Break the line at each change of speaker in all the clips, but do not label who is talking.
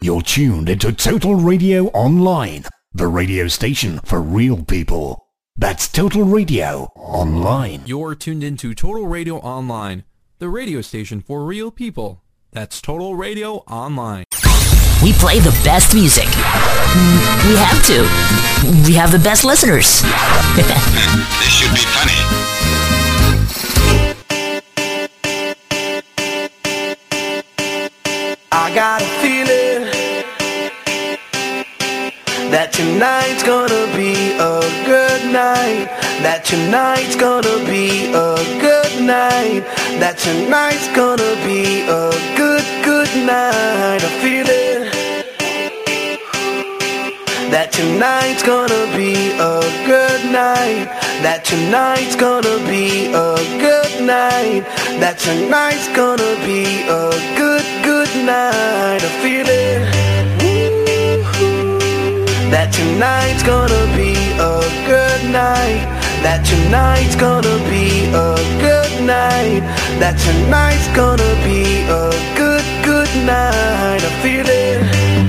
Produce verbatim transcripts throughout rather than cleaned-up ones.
You're tuned into Total Radio Online, the radio station for real people. That's Total Radio Online.
You're tuned into Total Radio Online, the radio station for real people. That's Total Radio Online.
We play the best music. We have to. We have the best listeners.
This should be funny.
I got a feeling that tonight's gonna be a good night. That tonight's gonna be a good night. That tonight's gonna be a good, good night. A feeling that tonight's gonna be a good night. That tonight's gonna be a good night. That tonight's gonna be a good, good night. A feeling that tonight's gonna be a good night. That tonight's gonna be a good night. That tonight's gonna be a good, good night. A feeling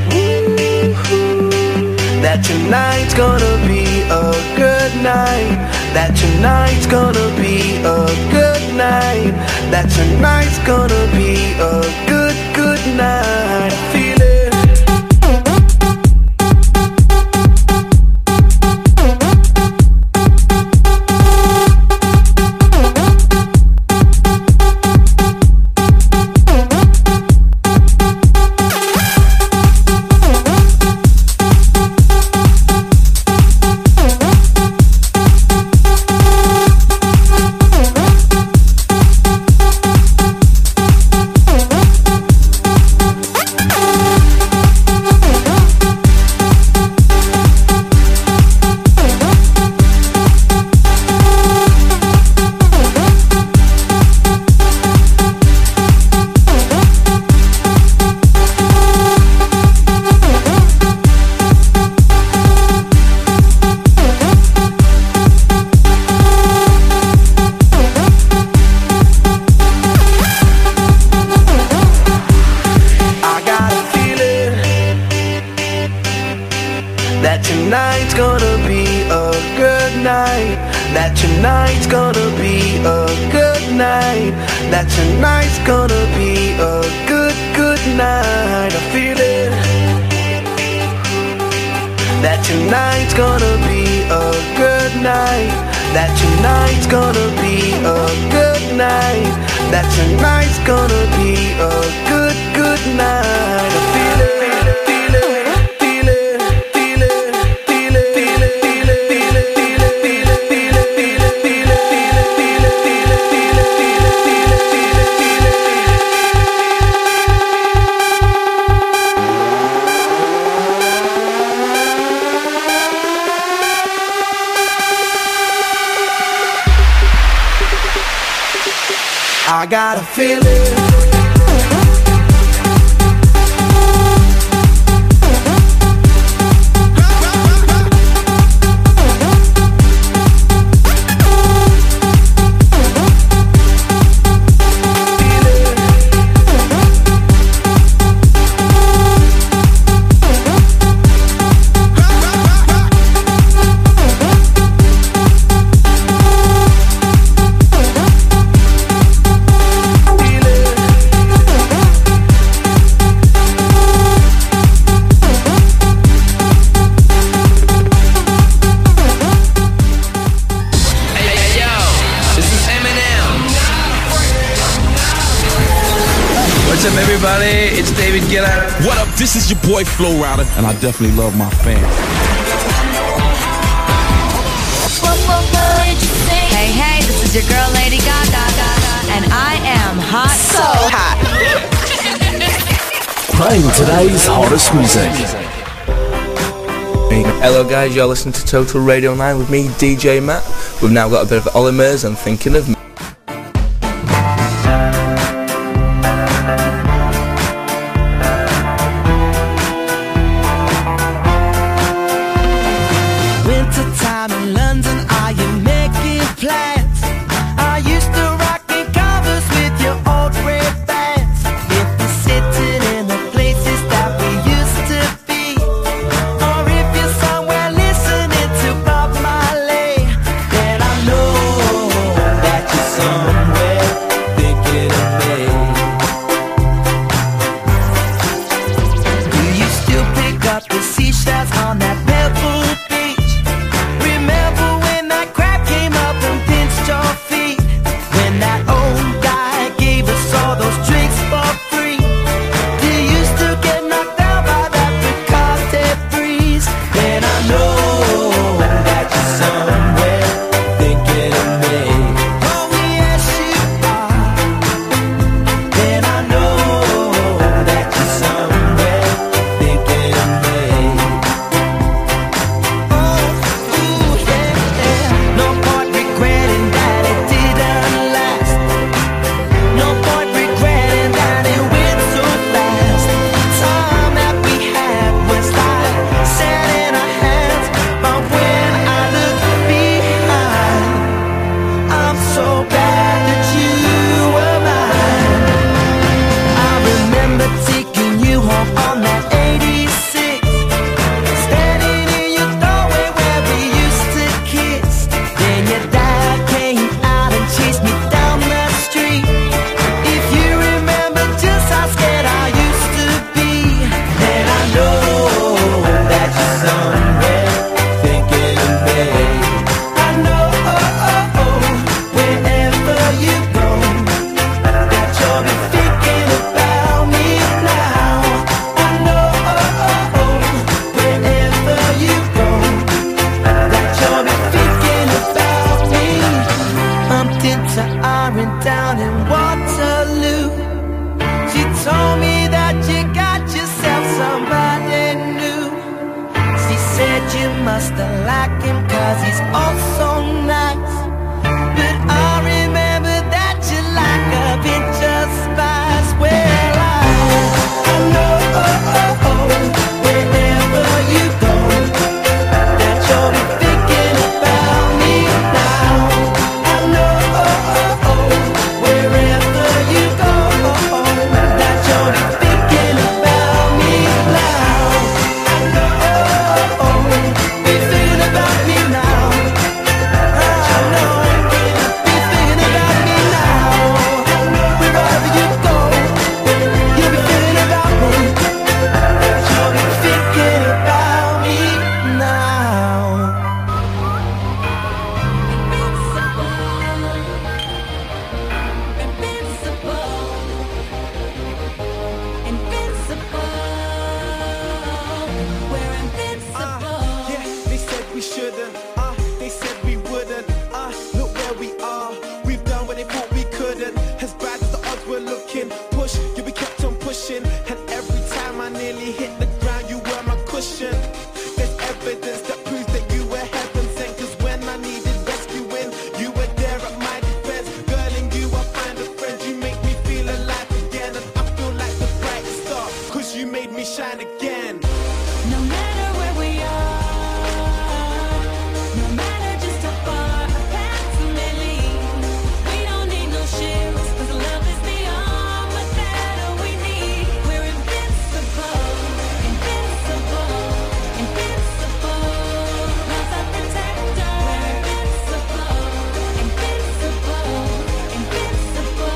that tonight's gonna be a good night. That tonight's gonna be a good night. That tonight's gonna be a good, good night. I feel it. I got a feeling.
It's David Guetta.
What up? This is your boy Flo Rida, and I definitely love my fans.
Hey, hey, this is your girl Lady Gaga, and I am hot, so hot.
Playing today's hottest music.
Hello guys, you're listening to Total Radio nine with me, D J Matt. We've now got a bit of Olly Murs and Thinking of Me.
Sitting in the places that we used that you must have liked him, cause he's all so nice. But I remember that you like a pinch of spice. Well, I, I know, oh, oh, oh, wherever you go, that you'll be thinking about me now. I know, oh, oh, oh, wherever you go, that you'll be thinking about me now. I know, oh, oh, be thinking about me now. I know, be thinking about me now. Wherever you go, you'll be thinking about me. You'll be thinking about me now.
Uh, yeah, they said we shouldn't. Uh, they said we wouldn't. Uh, look where we are. We've done what they thought we couldn't. As bad as the odds were looking, push, you be kept on pushing. And every time I nearly hit the ground, you were my cushion. There's evidence that proves that you were heaven sent. Cause when I needed rescuing, you were there at my defense. Girl, in you I find a friend. You make me feel alive again. And I feel like the brightest star. Cause you made me shine again.
No matter where we are, no matter just how far our paths may lead, we don't need no shields, cause love is the armor that we need. We're invincible, invincible, invincible. Love's our protector. We're invincible, invincible, invincible.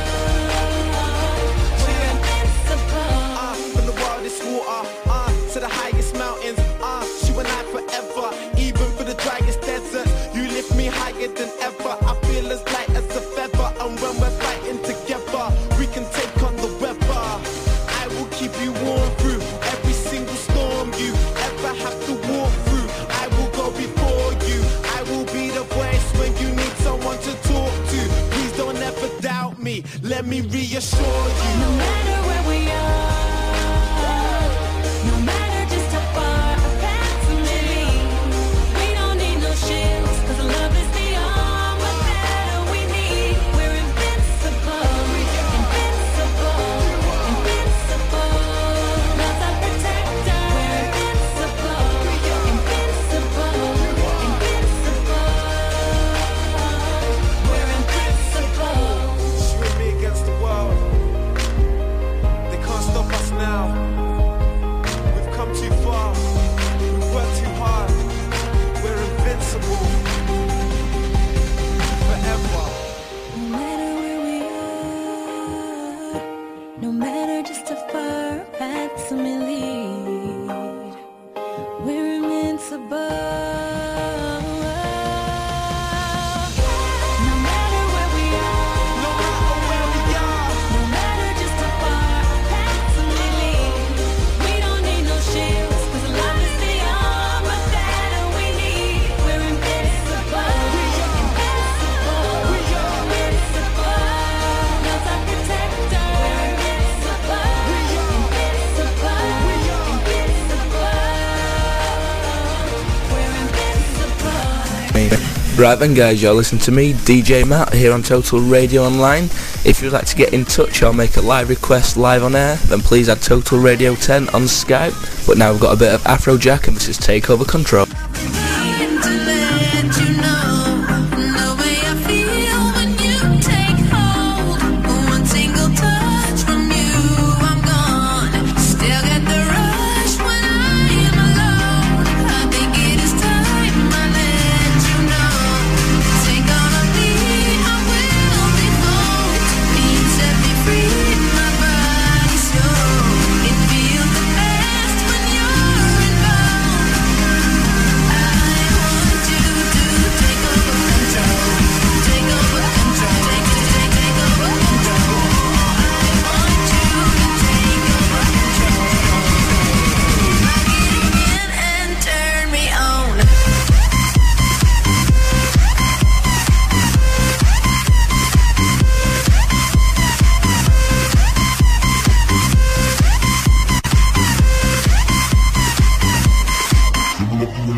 We're invincible.
Uh, from the wildest water, uh, to the highest mountains, uh, you and I forever. Even for the driest desert, you lift me higher than ever. I feel as light as a feather, and when we're fighting together, we can take on the weather. I will keep you warm through every single storm you ever have to walk through. I will go before you. I will be the voice when you need someone to talk to. Please don't ever doubt me. Let me reassure you.
No matter where we are, no matter just how far our paths may lead, we don't need no shields, cause love is the armor that we need. We're invincible, invincible, invincible. Love's our protector. We're invincible, invincible, invincible. We're invincible.
You and me against the world. They can't stop us now. We've come too far. We've worked too hard. We're invincible. Forever.
No matter where we are, no matter just how far our paths may lead, we're invincible. No matter where we are,
No matter where we are,
no matter just how far our paths may lead, we don't need no shields, cause love is the armor that we need. We're invincible, invincible, invincible. Love's our protector. We're invincible, invincible, invincible. We're invincible.
Right then guys, you're listening to me, D J Matt, here on Total Radio Online. If you'd like to get in touch or make a live request live on air, then please add Total Radio ten on Skype. But now we've got a bit of Afrojack and this is Take Over Control.
It feels the best when you're involved.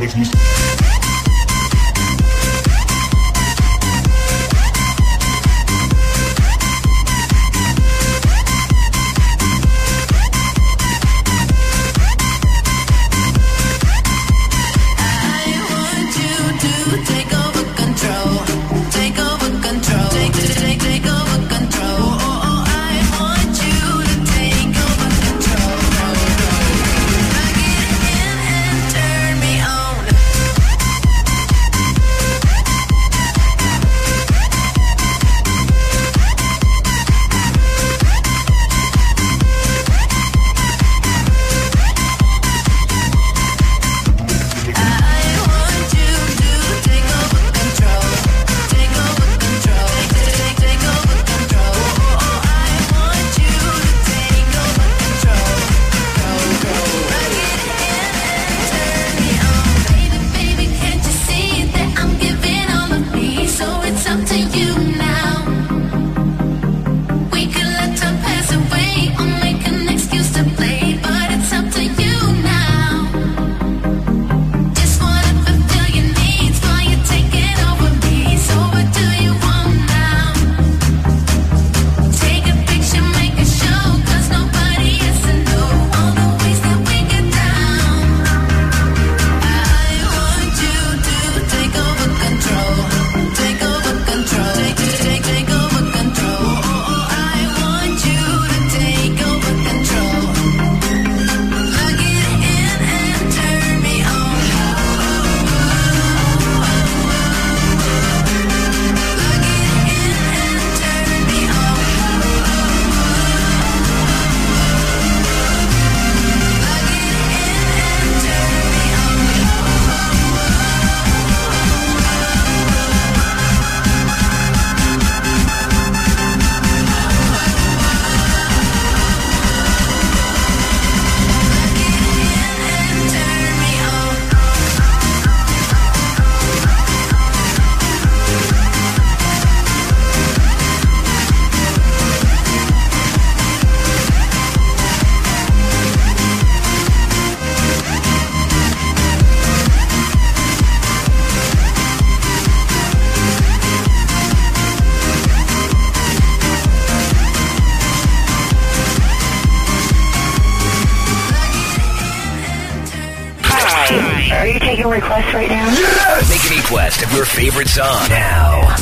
Are you taking requests right now?
Yes! Make a request of your favorite song now.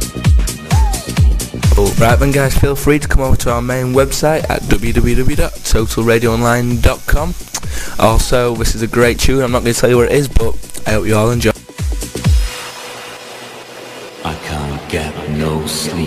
Oh, right then guys, feel free to come over to our main website at w w w dot total radio online dot com. Also, this is a great tune. I'm not going to tell you where it is, but I hope you all enjoy.
I can't get no sleep.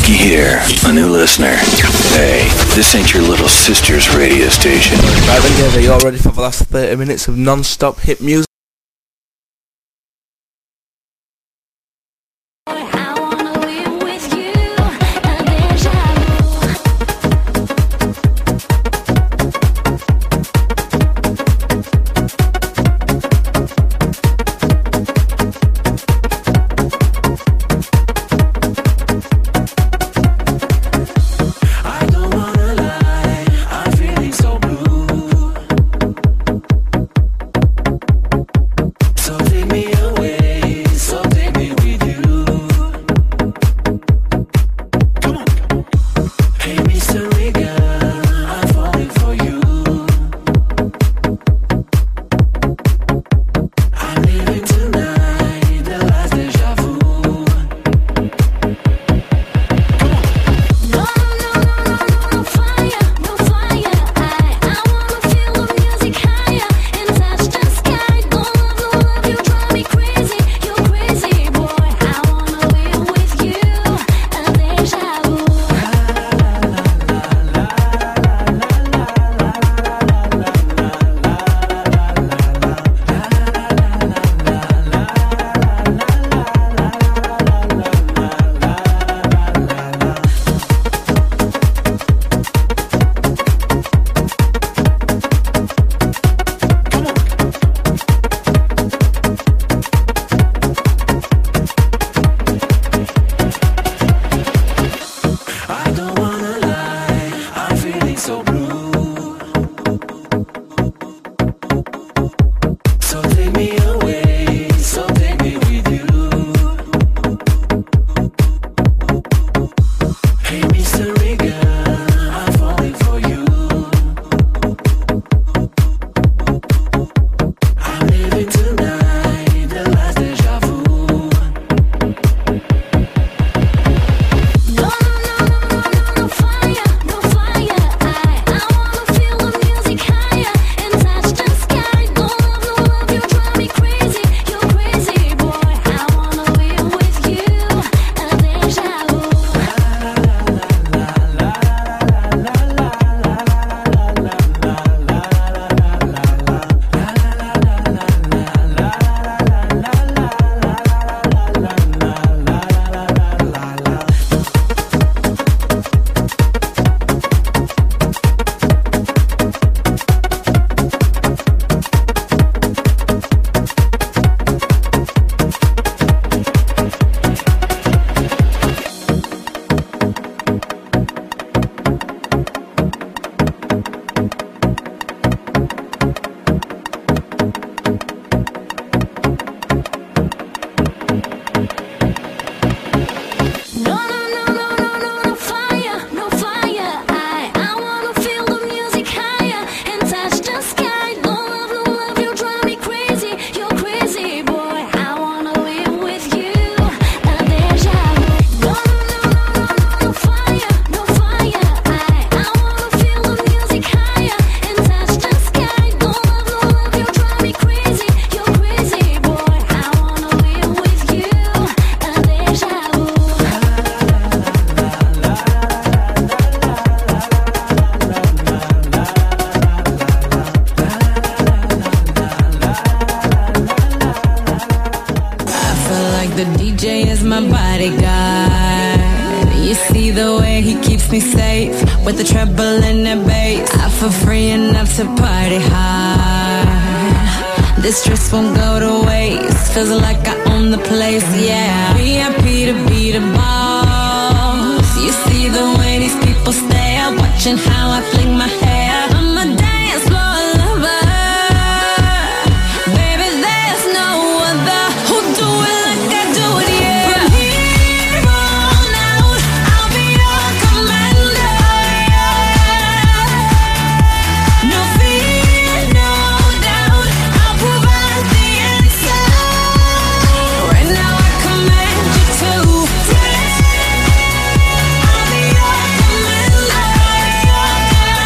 Looky here, a new listener. Hey, this ain't your little sister's radio station.
Right then, Dave, are you all ready for the last thirty minutes of non-stop hit music?
me safe with the treble and the bass. I feel free enough to party hard. This stress won't go to waste. Feels like I own the place, yeah. V I P to be the boss. You see the way these people stare, watching how I fling my hair. I'm a dance floor lover. Baby, there's no other who do it like I do it, yeah. From here on out, I'll be your commander. No fear, no doubt, I'll provide the answer. Right now I command you to dance. I'll be your commander.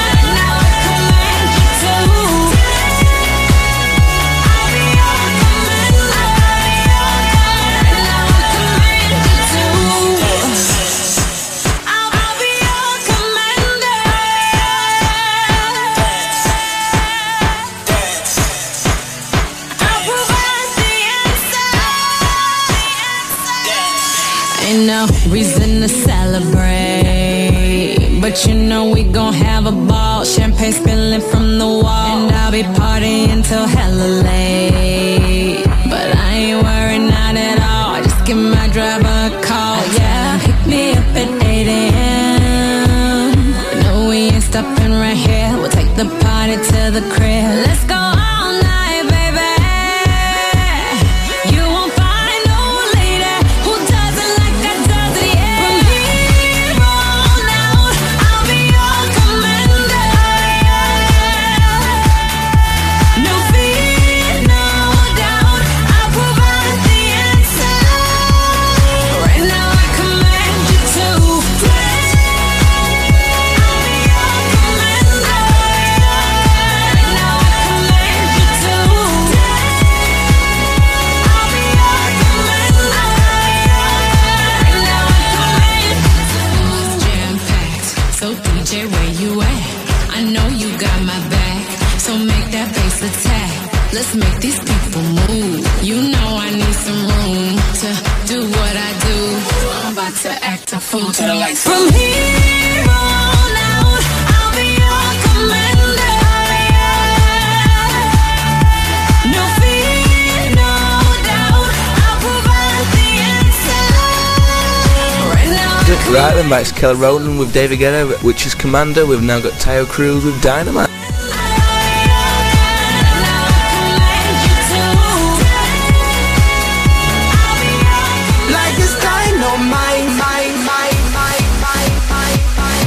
celebrate. But you know we gon' have a ball, champagne spilling from the wall, and I'll be partying till hella late. But I ain't worried, not at all. Just give my driver a call, yeah. Pick me up at eight a.m. No, we ain't stopping right here. We'll take the party to the crib. Let's go all night, baby. You won't find no lady who does it like I does it, yeah. From here on out, I'll be your commander. No fear, no doubt, I'll provide the answer. Right now I command you to dance. I'll be your commander. Right now I command you to dance. I'll be your commander. Right now I command you to. It's jam-packed, so D J, where you at? I know you got my back, so make that bass attack. Let's make these people move. You know I need some room to do what I do. I'm about to act a fool to the lights. From here on out, I'll be your commander. No fear, no doubt, I'll provide the answer. Right now I
Right then, that's Kelly Rowland with David Guetta, which is Commander. We've now got Tayo Cruz with Dynamite.
Like it's dynamite, my, my, my, my, my, my,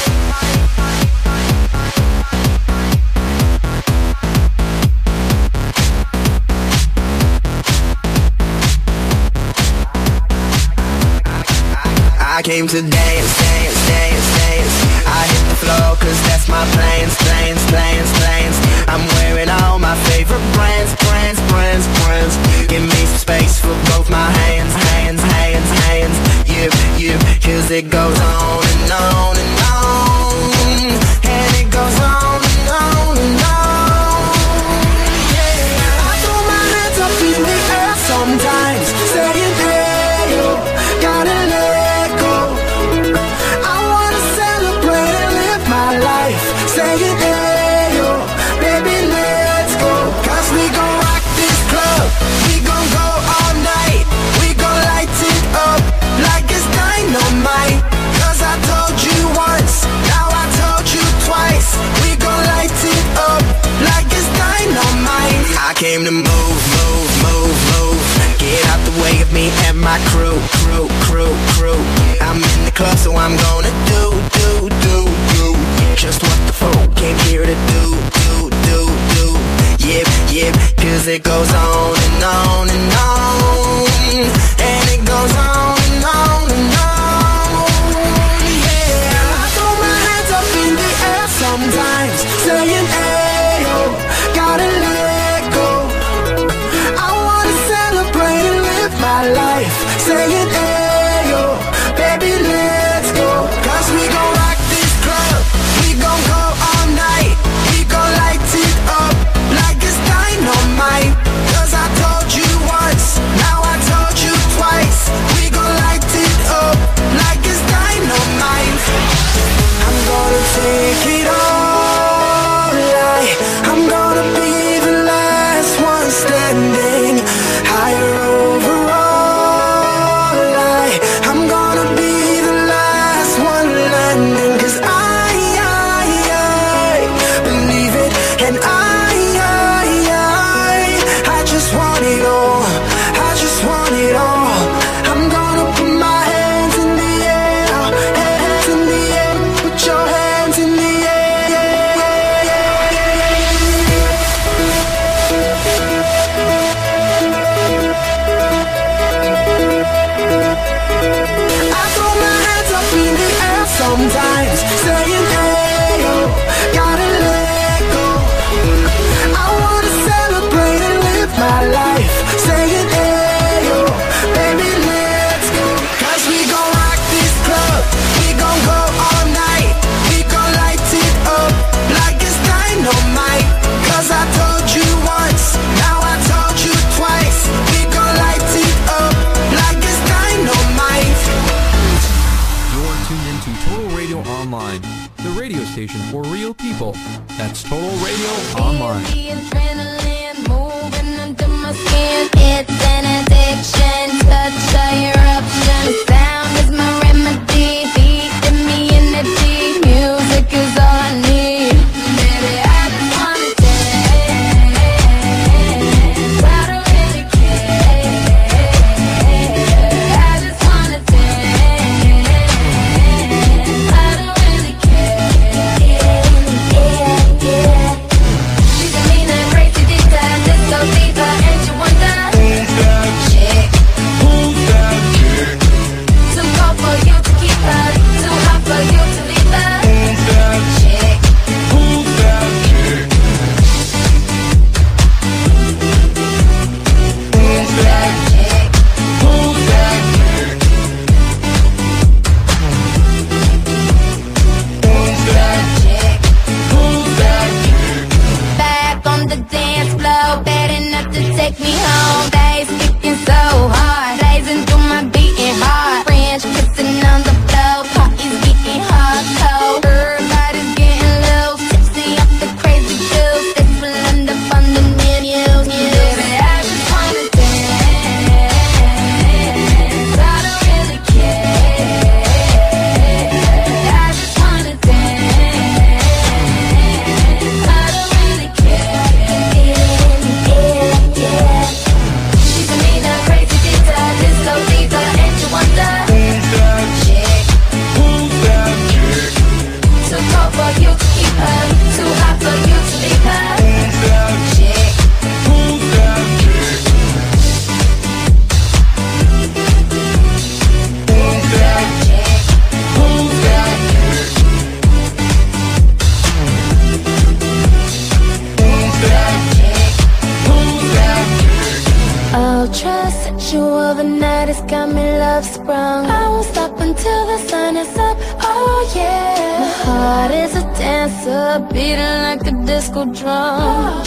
I came to dance, dance, dance, dance. I hit the floor cause that's my plans, plans, plans, plans. I'm wearing all my favorite brands, brands, brands, brands. Give me some space for both my hands, hands, hands, hands. You, you, cause it goes on and on and on. And it goes on and on and on. Yeah, I throw my hands up in the air sometimes, saying hey yo, gotta let go. I wanna celebrate and live my life, saying hey yo, baby let's go. Cause we gon' rock this club, we gon' go all night. We gon' light it up like it's dynamite. Cause I told you once, now I told you twice. We gon' light it up like it's dynamite. I came to move, move, move, move. Get out the way of me and my crew, crew, crew, crew. I'm in the club so I'm gonna do, do, do, do just what the folk came here to do, do, do, do. Yep, yep, cause it goes on and on and on. And it goes on and on and on. Yeah, I throw my hands up in the air sometimes, saying hey yo, gotta let go. I wanna celebrate and live my life, saying hey yo, baby let's go. Cause we gon' rock this club, we gon' go all night. We gon' light it up like it's dynamite. Cause I told you once, now I told you twice.
to Total Radio Online, the radio station for real people. That's Total Radio Online.
The adrenaline moving under my skin. It's an addiction. Touch a eruption. Sound is my remedy. Feeding me energy. Music is all I need. Baby, I just wanna dance. I don't really care. I just wanna dance. I don't really care. Yeah, yeah, yeah. She's a mean and crazy diva, disco diva, and you wonder who's that chick? Who's that chick? Too cold for you to keep her, too hot for you to leave her. Who's that chick? Who's that chick? Who's that chick? Who's that chick? Who's that chick? Who's that chick? Back on the dance floor, bad enough to take me home. Bass kicking so hard, blazing through my beating heart. French kissing on the floor, party's getting hard, cold. Everybody's getting loose, tipsy off the crazy juice. They spilling up on the menu. Baby, I just wanna dance. I don't really care. I just wanna dance. I don't really care. Yeah, yeah. She's a mean and crazy diva, disco diva, and you wonder who's that chick? Who's that chick? Too cold for you to keep her, too hot for you to leave her. Who's that chick? Who's that chick? Who's that chick? Who's that chick? Who's that chick? Who's that chick? Ultra sexual, the night has got me love sprung. I won't stop until the sun is up, oh yeah. My heart is a dancer, beating like a disco drum.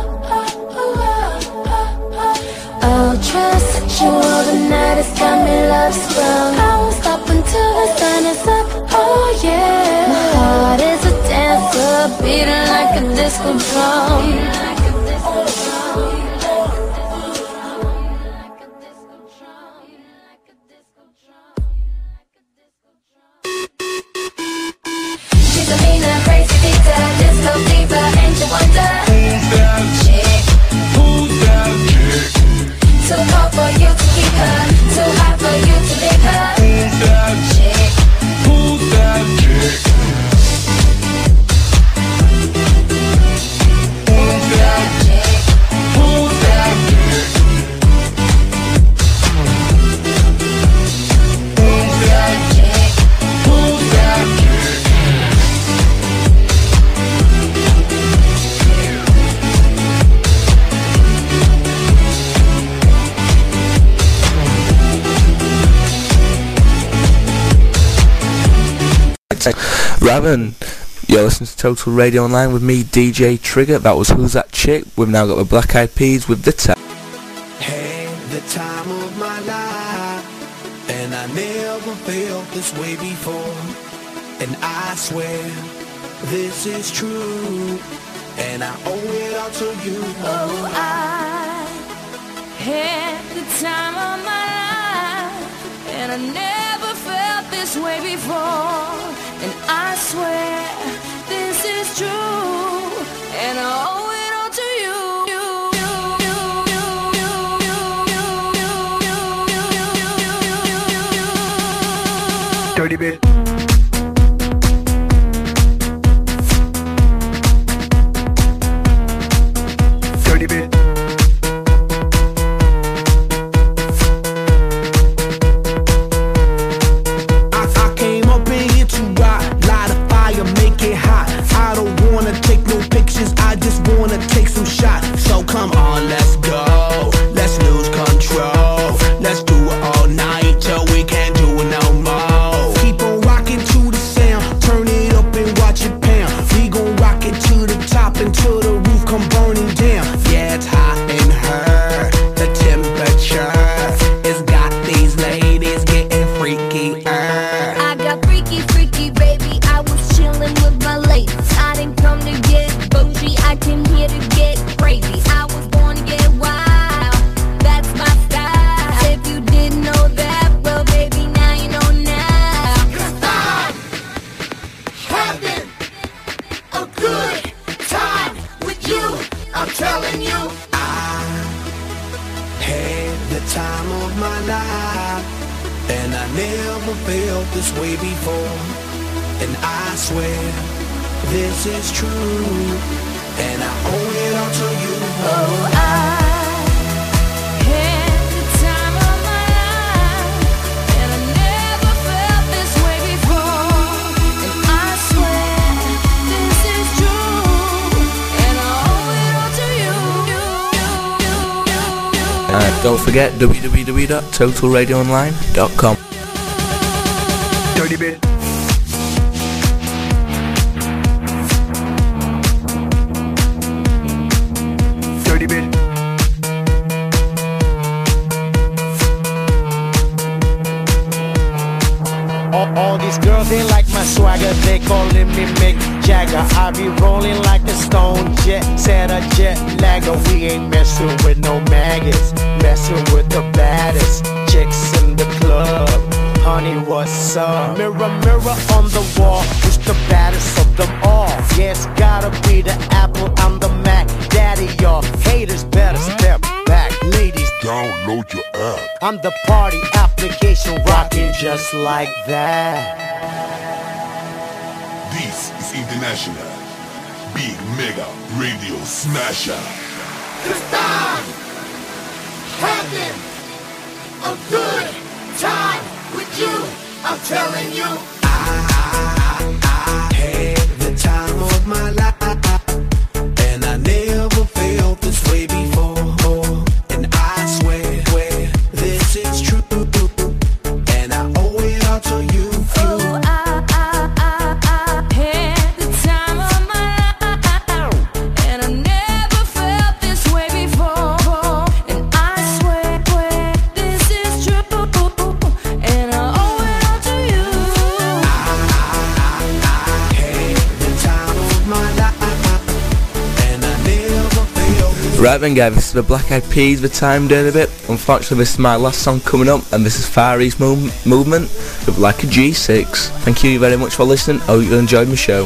Ultra sexual, the night has got me love sprung. I won't stop until the sun is up, oh yeah. My heart is a dancer, beating like a disco drum. She's a mean and crazy diva, disco diva, and you wonder who's that chick? Who's that chick? Too cold for you to keep her, too hot for you to leave her. Who's that chick? Who's that chick? Who's that chick? Who's that chick? Who's that chick? Who's that chick?
Raven, you're listening to Total Radio Online with me, D J Trigger. That was Who's That Chick? We've now got the Black Eyed Peas with The Tap.
Had the time of my life, and I never felt this way before. And I swear this is true, and I owe it all to you.
Oh, I had the time of my life, and I never felt this way before. And I swear this is true, and I owe it all to you.
Dirty bit. Dirty bit. I, I came up in here to rock, light a fire, make it hot. I don't wanna take no pictures, I just never felt this way before. And I swear this is true, and I owe it all to you.
Oh, I had the time of my life, and I never felt this way before. And I swear this is true, and I owe it all to you.
And don't forget w w w dot total radio online dot com.
Dirty bit. Dirty bit.
All, all these girls, they like my swagger. They calling me Mick Jagger. I be rolling like a stone jet, set a jet lagger. We ain't messing with no maggots, messing with the baddest chicks in the club. Honey, what's up? Mirror, mirror on the wall, who's the baddest of them all? Yeah, it's gotta be the Apple, I'm the Mac. Daddy, y'all haters better step back. Ladies,
download your app.
I'm the party application rocking just like that.
This is International Big Mega Radio Smasher.
Cause I'm having a good time with you. I'm telling you.
I, I had the time of my life, and I never felt this way before. And I swear, swear this is true, and I owe it all to you.
Oh, I, I, I, I had the time of my life, and I never felt this way before. And I swear, swear this is true, and I owe it all to you.
I had the time of my life, and I never felt this.
Right then guys, this is the Black Eyed Peas, the time down a bit. Unfortunately this is my last song coming up, and this is Far East Mov- Movement with Like a G six. Thank you very much for listening. I hope you enjoyed my show.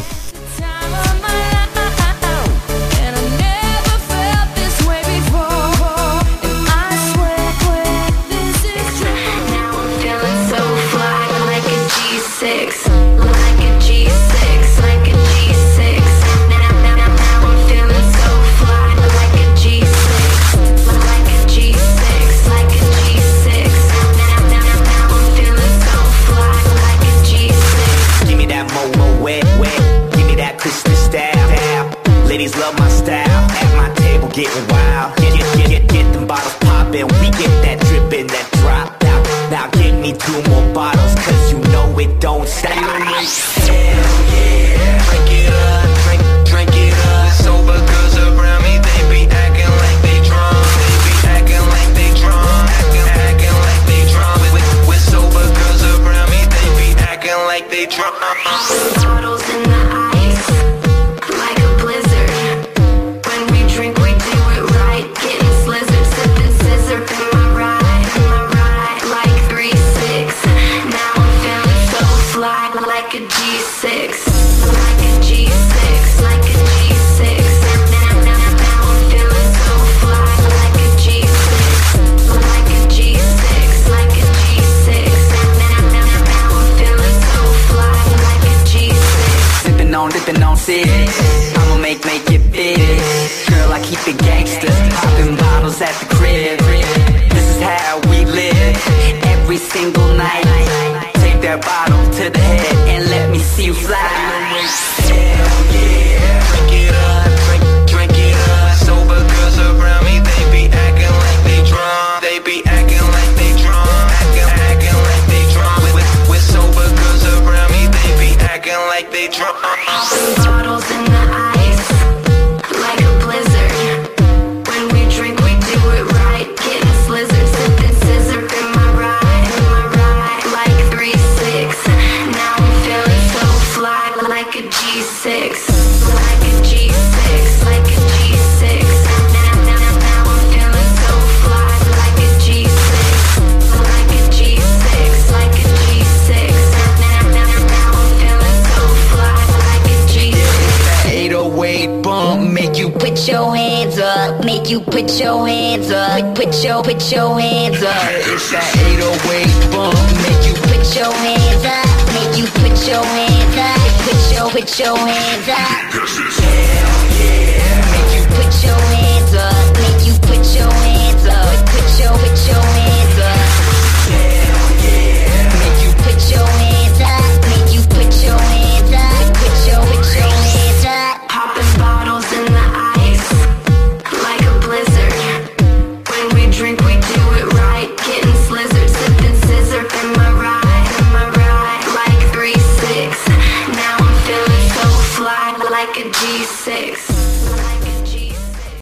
Ladies love my style, at my table getting wild. Get, get, get, get, get them bottles poppin', we get that drippin', that drop out. Now get me two more bottles, cause you know it don't stop. Hell yeah, drink it up, drink, drink it up. Sober girls around me, they be acting like they drunk. They be acting like they drunk, acting, acting like they drunk. With, with sober girls around me, they be acting like they drunk.
Bottles in the ice, like a blizzard. When we drink, we do it right. Getting slizzard, sipping scissor in my ride, in my ride, like three six. Now I'm feeling so fly, like a G six, like a G six, like a G six. Now, now, now I'm feeling so fly, like a G six, like a G six, like a G six. Now, now, now I'm feeling so fly, like a G six.
Sippin' on, dippin' on six. I'ma make, make it big. Girl, I keep it gangsta. Poppin' bottles at the crib. This is how we live. Every single night. Take that bottle to the head and let me see you fly. Hell yeah. Drink it up, drink, drink it up. Sober girls around me, they be acting like they drunk. They be acting like they drunk. Acting, acting like they drunk. With, with sober girls around me, they be acting like they drunk.
Bottles in the ice, like a blizzard. When we drink, we do it right. Getting slizzard, sipping scissor in my ride, in my ride, like three six. Now I'm feeling so fly, like a G six, like a G six, like a G six. Now, now, now I'm feeling so fly, like a G six, like a G six, like a G six. Now, now, now I'm feeling so fly, like a G six.
eight oh eight bump, make you
Put your hands up, make you put your hands up, put your, put your hands up.
It's that eight oh eight bump, make you
Put your hands
your hands up. Put your, put your hands up.